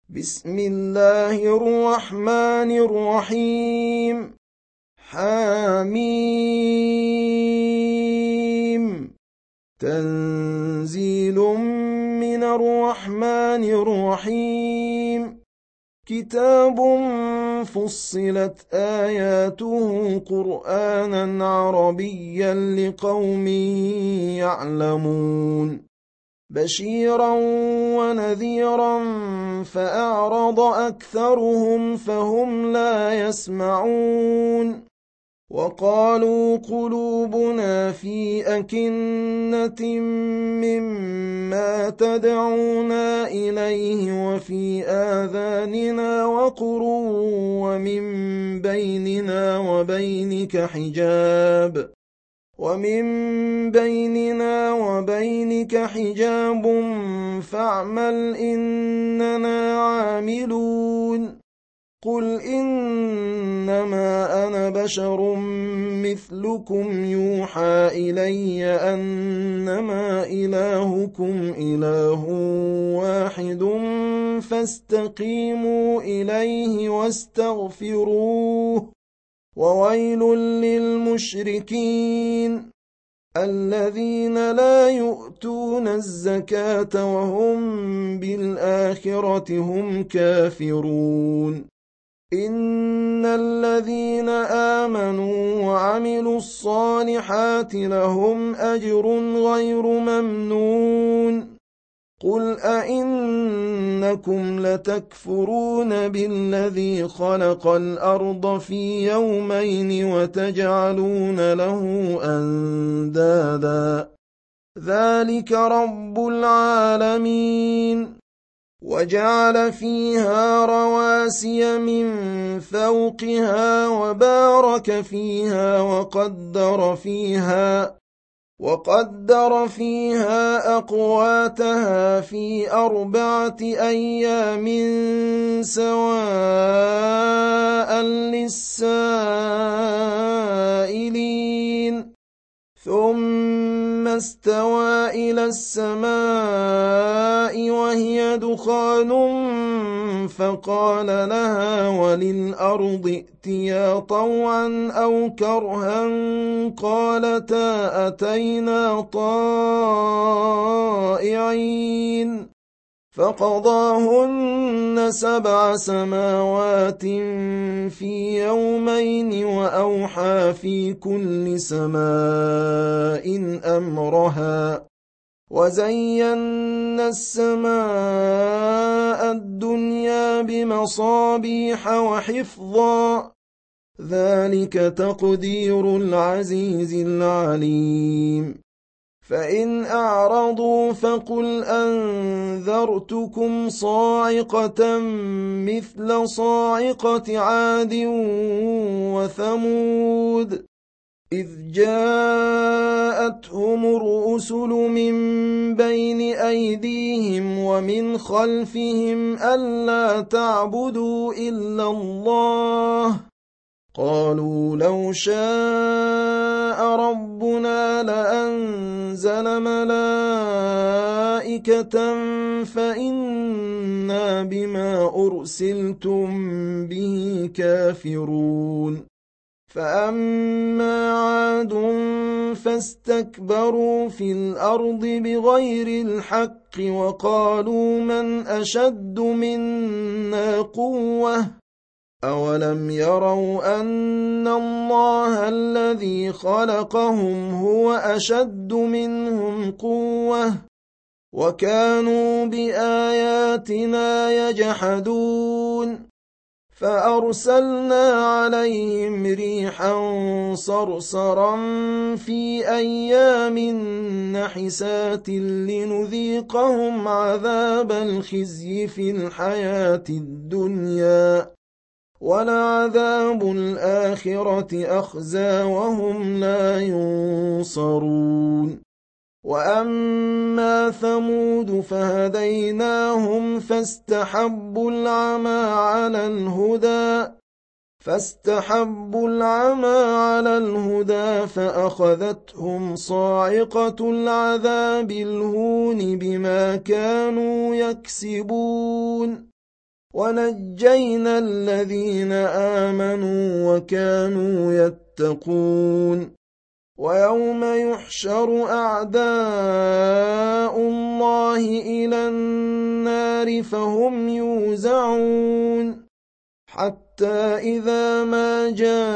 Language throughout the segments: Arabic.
بسم الله الرحمن الرحيم. حميم. تنزيل من الرحمن الرحيم. كتاب فصلت آياته قرآنا عربيا لقوم يعلمون. بشيرا ونذيرا فأعرض أكثرهم فهم لا يسمعون. وقالوا قلوبنا في أكنة مما تدعونا إليه وفي آذاننا وقر ومن بيننا وبينك حجاب فاعمل إننا عاملون. قل إنما أنا بشر مثلكم يوحى إلي أنما إلهكم إله واحد فاستقيموا إليه واستغفروه. وويل للمشركين الذين لا يؤتون الزكاة وهم بالآخرة هم كافرون. إن الذين آمنوا وعملوا الصالحات لهم أجر غير ممنون. قل أئنكم لتكفرون بالذي خلق الأرض في يومين وتجعلون له أندادا ذلك رب العالمين. وجعل فيها رواسي من فوقها وبارك فيها وقدر فيها أقواتها في 4 أيام سواء للسائلين. ثم استوى إلى السماء وهي دخان فقال لها وللأرض ائتيا طوعا أو كرها قالتا أتينا طائعين. فقضاهن 7 سماوات في يومين وأوحى في كل سماء أمرها. وزينا السماء الدنيا بمصابيح وحفظا ذلك تقدير العزيز العليم. فإن أعرضوا فقل أنذرتكم صاعقة مثل صاعقة عاد وثمود إذ جاءتهم الرسل من بين أيديهم ومن خلفهم ألا تعبدوا إلا الله قالوا لو شاء ربنا لأنزل ملائكة فإنا بما أرسلتم به كافرون. فأما عاد فاستكبروا في الأرض بغير الحق وقالوا من أشد منا قوة أولم يروا أن الله الذي خلقهم هو أشد منهم قوة وكانوا بآياتنا يجحدون. فأرسلنا عليهم ريحا صرصرا في أيام نحسات لنذيقهم عذاب الخزي في الحياة الدنيا ولعذاب الآخرة أخزى وهم لا ينصرون. وأما ثمود فهديناهم فاستحبوا العمى على الهدى فأخذتهم صاعقة العذاب الهون بما كانوا يكسبون. ونجينا الذين آمنوا وكانوا يتقون ويوم يحشر أعداء الله إلى النار فهم يوزعون حتى إذا ما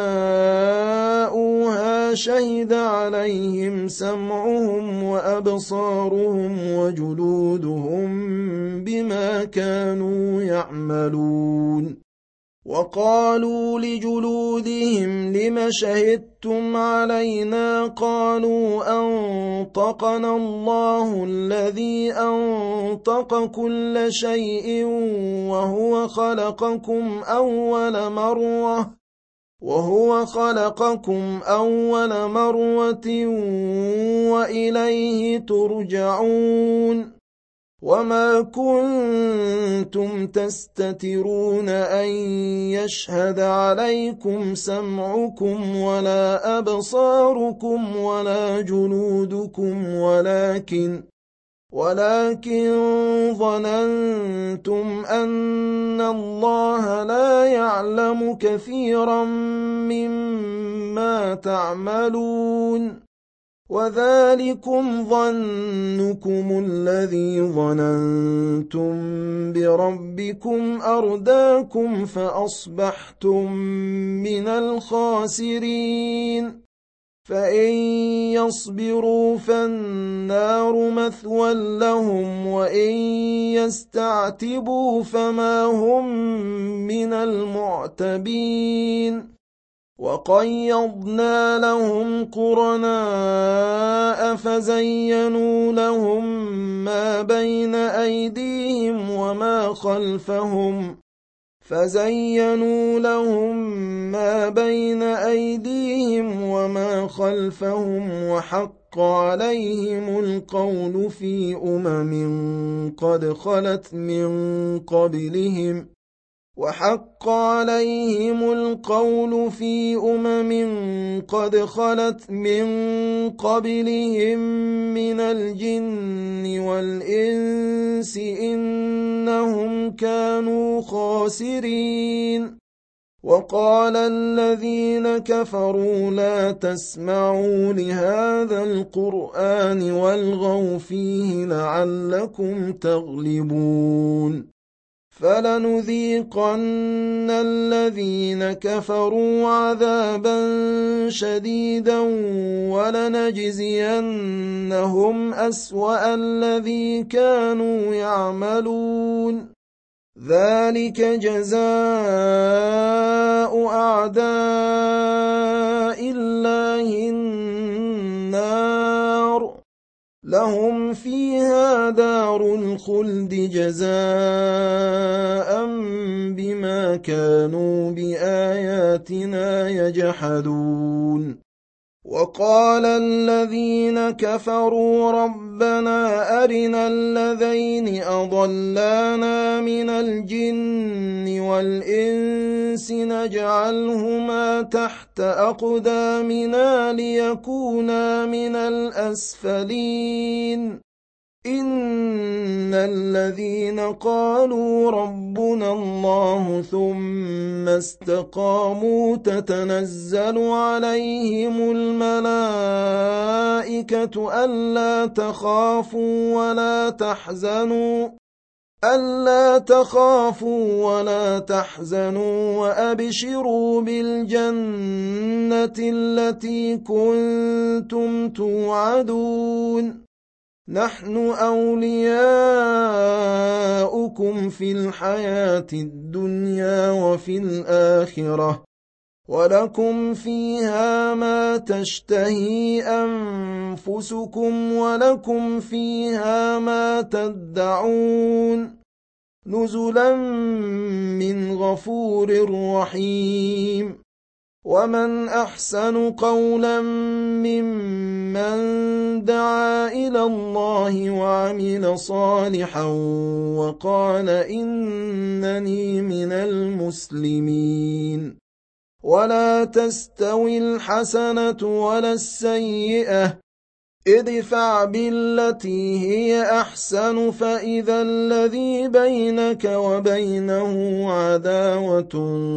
جاءوها شهد عليهم سمعهم وأبصارهم وجلودهم بما كانوا يعملون وقالوا لجلودهم لم شهدتم علينا قالوا أنطقنا الله الذي أنطق كل شيء وهو خلقكم أول مرة وإليه ترجعون وما كنتم تستترون أن يشهد عليكم سمعكم ولا أبصاركم ولا جلودكم ولكن ظننتم أن الله لا يعلم كثيرا مما تعملون وذلكم ظنكم الذي ظننتم بربكم أرداكم فأصبحتم من الخاسرين فإن يصبروا فالنار مثوى لهم وإن يستعتبوا فما هم من المعتبين وقيضنا لهم قرناء فزينوا لهم ما بين أيديهم وما خلفهم وحق عليهم القول في قد خلت من قبلهم من الجن والإنس إنهم كانوا خاسرين وقال الذين كفروا لا تسمعوا لهذا القرآن والغوا فيه لعلكم تغلبون فلنذيقن الذين كفروا عذابا شديدا ولنجزينهم أسوأ الذي كانوا يعملون ذلك جزاء أعداء الله النار لهم فيها دار الخلد جزاء بما كانوا بآياتنا يجحدون وقال الذين كفروا ربنا أرنا الذين أضلانا من الجن والإنس نجعلهما تحت أقدامنا ليكونا من الأسفلين إن الذين قالوا ربنا الله ثم استقاموا تتنزل عليهم الملائكة ألا تخافوا ولا تحزنوا وأبشروا بالجنة التي كنتم توعدون نحن أولياؤكم في الحياة الدنيا وفي الآخرة ولكم فيها ما تشتهي أنفسكم ولكم فيها ما تدعون نزلا من غفور رحيم ومن أحسن قولا ممن دعا إلى الله وعمل صالحا وقال إنني من المسلمين ولا تستوي الحسنة ولا السيئة ادفع بالتي هي أحسن فإذا الذي بينك وبينه عداوة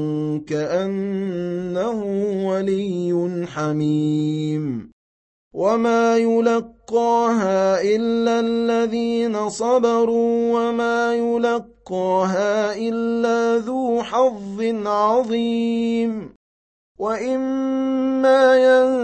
كأنه ولي حميم وما يلقاها إلا الذين صبروا وما يلقاها إلا ذو حظ عظيم وإما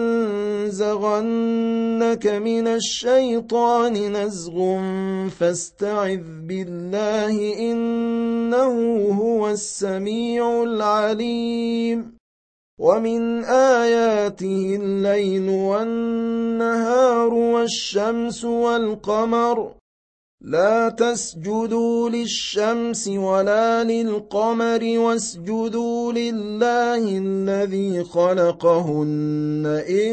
ينزغنك من الشيطان نزغ فاستعذ بالله إنه هو السميع العليم ومن آياته الليل والنهار والشمس والقمر لا تسجدوا للشمس ولا للقمر واسجدوا لله الذي خلقهن إن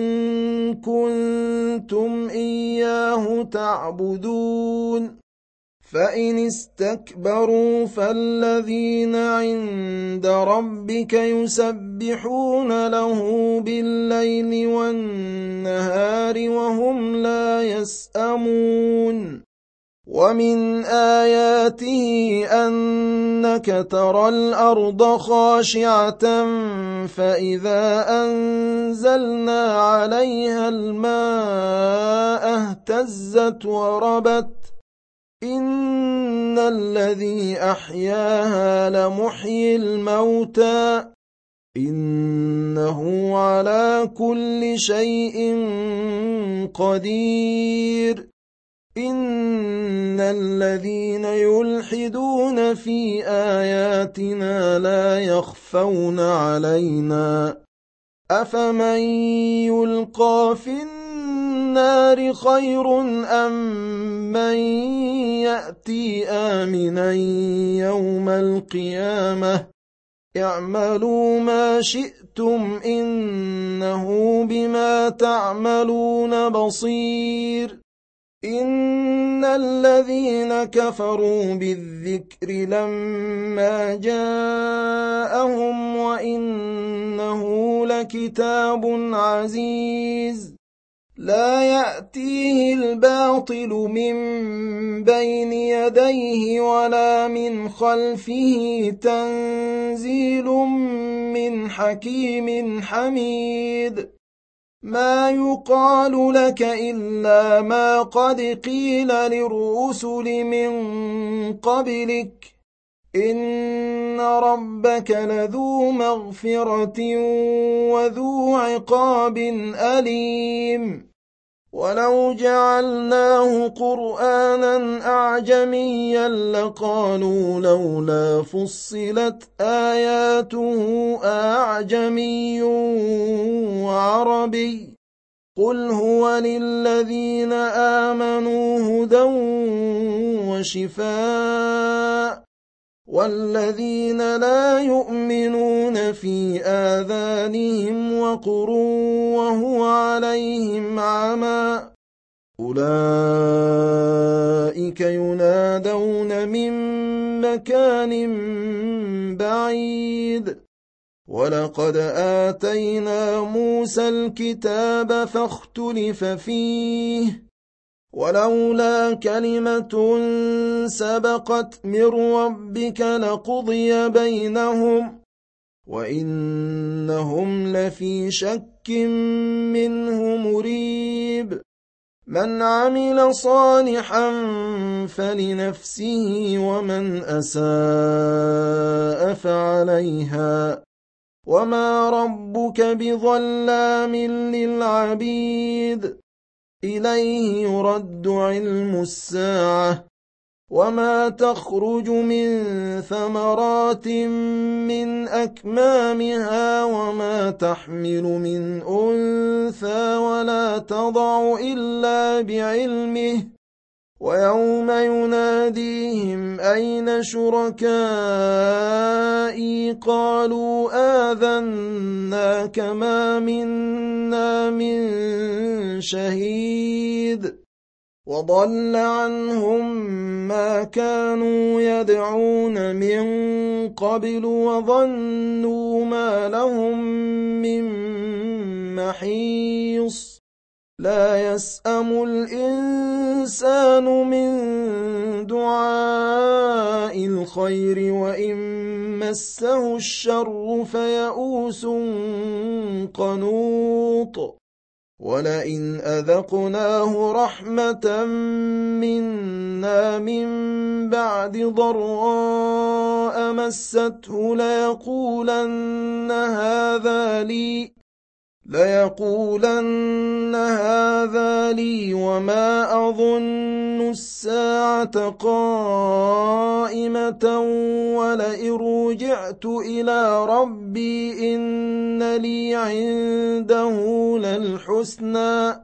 كنتم إياه تعبدون فإن استكبروا فالذين عند ربك يسبحون له بالليل والنهار وهم لا يسأمون ومن آياته أنك ترى الأرض خاشعة فإذا أنزلنا عليها الماء اهتزت وربت إن الذي أحياها لمحيي الموتى إنه على كل شيء قدير إن الذين يلحدون في آياتنا لا يخفون علينا أفمن يلقى في النار خير أم من يأتي آمنا يوم القيامة اعملوا ما شئتم إنه بما تعملون بصير إن الذين كفروا بالذكر لما جاءهم وإنه لكتاب عزيز لا يأتيه الباطل من بين يديه ولا من خلفه تنزيل من حكيم حميد ما يقال لك إلا ما قد قيل للرسل من قبلك إن ربك لذو مغفرة وذو عقاب أليم ولو جعلناه قرآنا أعجميا لقالوا لولا فصلت آياته أعجمي وعربي قل هو للذين آمنوا هدى وشفاء والذين لا يؤمنون في آذانهم وقر وهو عليهم عمى أولئك ينادون من مكان بعيد ولقد آتينا موسى الكتاب فاختلف فيه ولولا كلمة سبقت من ربك لقضي بينهم وإنهم لفي شك منه مريب من عمل صالحا فلنفسه ومن أساء فعليها وما ربك بظلام للعبيد إليه يرد علم الساعة وما تخرج من ثمرات من أكمامها وما تحمل من أنثى ولا تضع إلا بعلمه ويوم يناديهم أين شركائي قالوا آذناك ما منا من شهيد وضل عنهم ما كانوا يدعون من قبل وظنوا ما لهم من محيص لا يسأم الإنسان من دعاء الخير وإن مسه الشر فيئوس قنوط ولئن أذقناه رحمة منا من بعد ضراء مسته ليقولن هذا لي وما أظن الساعة قائمة ولئن رجعت إلى ربي إن لي عنده للحسنى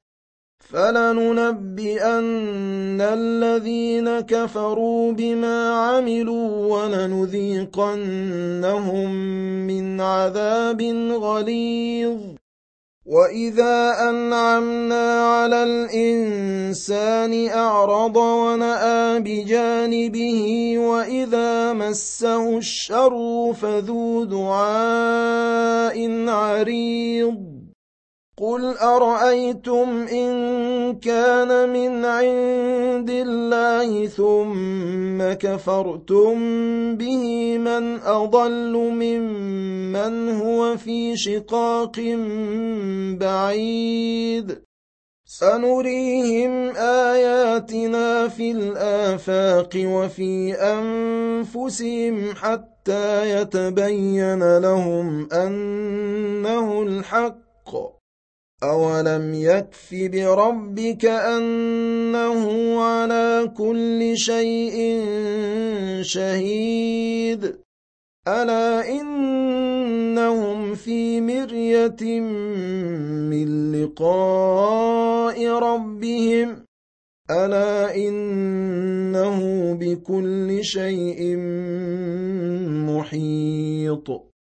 فلننبئن الذين كفروا بما عملوا ولنذيقنهم من عذاب غليظ وإذا أنعمنا على الإنسان أعرض ونأى بجانبه وإذا مسه الشر فذو دعاء عريض قل أرأيتم إن كان من عند الله ثم كفرتم به من أضل ممن هو في شقاق بعيد سنريهم آياتنا في الآفاق وفي أنفسهم حتى يتبين لهم أنه الحق أولم يكف بربك أنه على كل شيء شهيد ألا إنهم في مرية من لقاء ربهم ألا إنه بكل شيء محيط